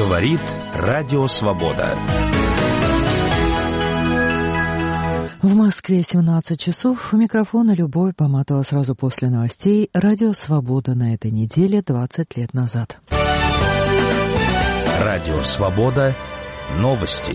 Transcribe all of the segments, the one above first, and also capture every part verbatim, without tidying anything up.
Говорит Радио Свобода. В Москве семнадцать часов. У микрофона Любовь Поматова. Сразу после новостей. Радио Свобода на этой неделе двадцать лет назад. Радио Свобода. Новости.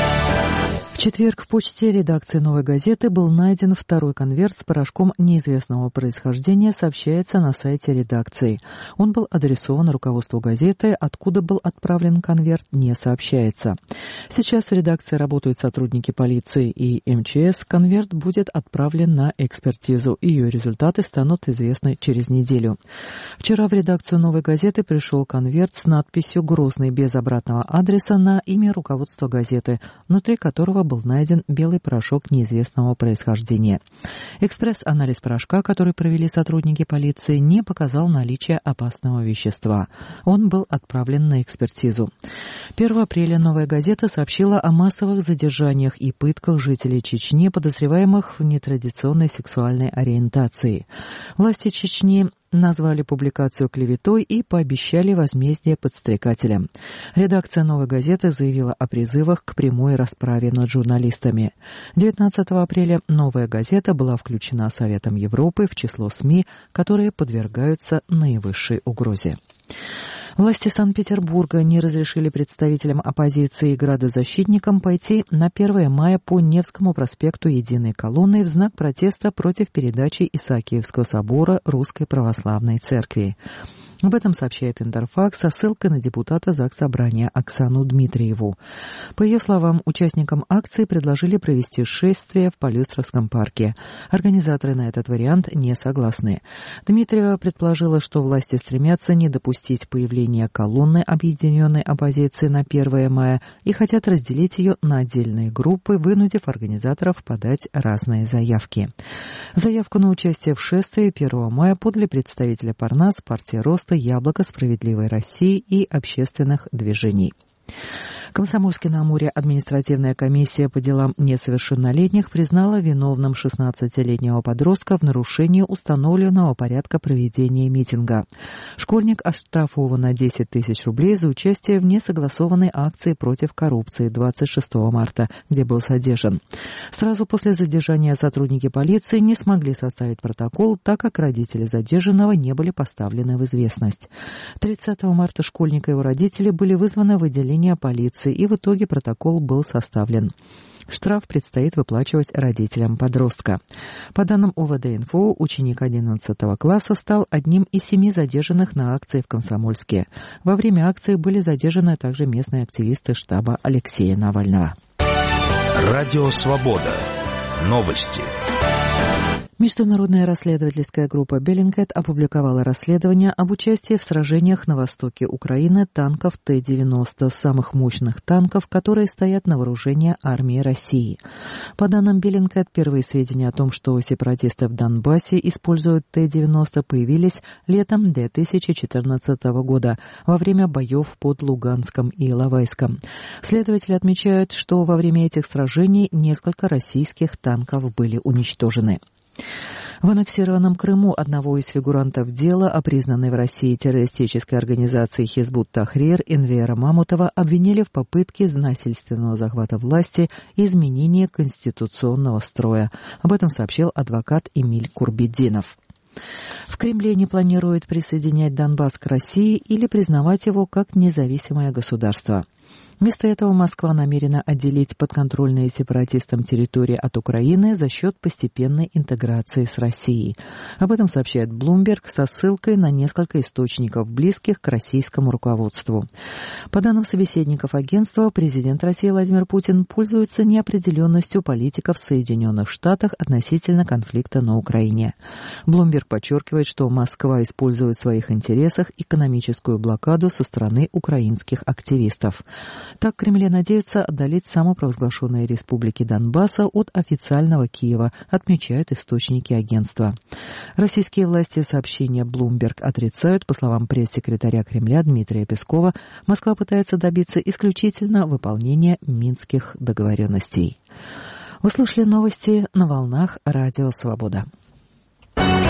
В четверг в почте редакции «Новой газеты» был найден второй конверт с порошком неизвестного происхождения, сообщается на сайте редакции. Он был адресован руководству газеты, откуда был отправлен конверт, не сообщается. Сейчас в редакции работают сотрудники полиции и эм че эс. Конверт будет отправлен на экспертизу. Ее результаты станут известны через неделю. Вчера в редакцию «Новой газеты» пришел конверт с надписью «Грозный» без обратного адреса на имя руководства газеты, внутри которого был найден белый порошок неизвестного происхождения. Экспресс-анализ порошка, который провели сотрудники полиции, не показал наличие опасного вещества. Он был отправлен на экспертизу. первого апреля «Новая газета» сообщила о массовых задержаниях и пытках жителей Чечни, подозреваемых в нетрадиционной сексуальной ориентации. Власти Чечни назвали публикацию клеветой и пообещали возмездие подстрекателям. Редакция «Новой газеты» заявила о призывах к прямой расправе над журналистами. девятнадцатого апреля «Новая газета» была включена Советом Европы в число СМИ, которые подвергаются наивысшей угрозе. Власти Санкт-Петербурга не разрешили представителям оппозиции и градозащитникам пойти на первое мая по Невскому проспекту единой колонной в знак протеста против передачи Исаакиевского собора Русской Православной Церкви. Об этом сообщает Интерфакс со ссылкой на депутата Заксобрания Оксану Дмитриеву. По ее словам, участникам акции предложили провести шествие в Палестровском парке. Организаторы на этот вариант не согласны. Дмитриева предположила, что власти стремятся не допустить появления колонны объединенной оппозиции на первое мая и хотят разделить ее на отдельные группы, вынудив организаторов подать разные заявки. Заявку на участие в шествии первого мая подали представители Парнас, партии Роста, Яблоко, Справедливой России и общественных движений. Комсомольске-на-Амуре административная комиссия по делам несовершеннолетних признала виновным шестнадцатилетнего подростка в нарушении установленного порядка проведения митинга. Школьник оштрафован на десять тысяч рублей за участие в несогласованной акции против коррупции двадцать шестого марта, где был задержан. Сразу после задержания сотрудники полиции не смогли составить протокол, так как родители задержанного не были поставлены в известность. тридцатого марта школьник и его родители были вызваны в отделение полиции, и в итоге протокол был составлен. Штраф предстоит выплачивать родителям подростка. По данным о вэ дэ-инфо, ученик одиннадцатого класса стал одним из семи задержанных на акции в Комсомольске. Во время акции были задержаны также местные активисты штаба Алексея Навального. Радио Свобода. Новости. Международная расследовательская группа Bellingcat опубликовала расследование об участии в сражениях на востоке Украины танков Т девяносто, самых мощных танков, которые стоят на вооружении армии России. По данным Bellingcat, первые сведения о том, что сепаратисты в Донбассе используют Т девяносто, появились летом две тысячи четырнадцатого года во время боев под Луганском и Иловайском. Следователи отмечают, что во время этих сражений несколько российских танков были уничтожены. В аннексированном Крыму одного из фигурантов дела о признанной в России террористической организации Хизбут-Тахрир Энвера Мамутова обвинили в попытке насильственного захвата власти и изменения конституционного строя. Об этом сообщил адвокат Эмиль Курбетдинов. В Кремле не планируют присоединять Донбасс к России или признавать его как независимое государство. Вместо этого Москва намерена отделить подконтрольные сепаратистам территории от Украины за счет постепенной интеграции с Россией. Об этом сообщает Bloomberg со ссылкой на несколько источников, близких к российскому руководству. По данным собеседников агентства, президент России Владимир Путин пользуется неопределенностью политиков в Соединенных Штатах относительно конфликта на Украине. Bloomberg подчеркивает, что Москва использует в своих интересах экономическую блокаду со стороны украинских активистов. Так, в Кремле надеются отдалить самопровозглашенные республики Донбасса от официального Киева, отмечают источники агентства. Российские власти сообщения Bloomberg отрицают. По словам пресс-секретаря Кремля Дмитрия Пескова, Москва пытается добиться исключительно выполнения минских договоренностей. Вы слушали новости на волнах Радио Свобода.